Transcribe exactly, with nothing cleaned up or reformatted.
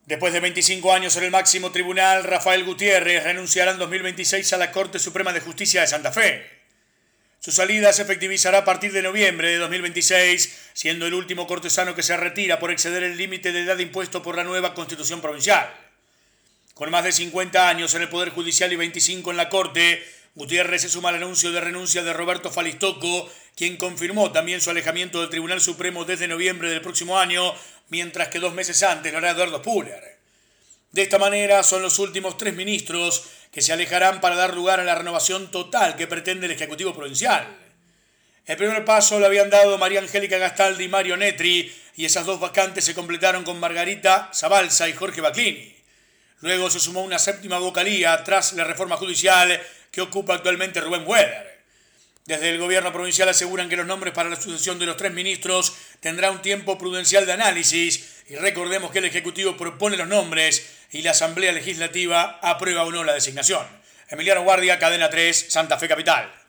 Después de veinticinco años en el máximo tribunal, Rafael Gutiérrez renunciará en dos mil veintiséis a la Corte Suprema de Justicia de Santa Fe. Su salida se efectivizará a partir de noviembre de dos mil veintiséis, siendo el último cortesano que se retira por exceder el límite de edad impuesto por la nueva Constitución Provincial. Con más de cincuenta años en el Poder Judicial y veinticinco en la Corte, Gutiérrez se suma al anuncio de renuncia de Roberto Falistoco, quien confirmó también su alejamiento del Tribunal Supremo desde noviembre del próximo año, mientras que dos meses antes lo hará Eduardo Spuller. De esta manera son los últimos tres ministros que se alejarán para dar lugar a la renovación total que pretende el Ejecutivo Provincial. El primer paso lo habían dado María Angélica Gastaldi y Mario Netri, y esas dos vacantes se completaron con Margarita Zabalza y Jorge Baclini. Luego se sumó una séptima vocalía tras la reforma judicial que ocupa actualmente Rubén Weder. Desde el gobierno provincial aseguran que los nombres para la sucesión de los tres ministros tendrá un tiempo prudencial de análisis, y recordemos que el Ejecutivo propone los nombres y la Asamblea Legislativa aprueba o no la designación. Emiliano Guardia, Cadena tres, Santa Fe Capital.